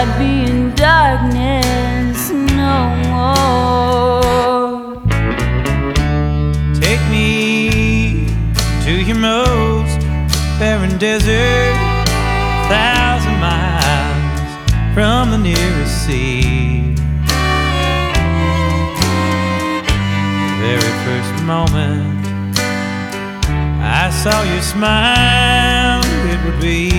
I'd be in darkness no more. Take me to your most barren desert, 1,000 miles from the nearest sea. The very first moment I saw you smile, it would be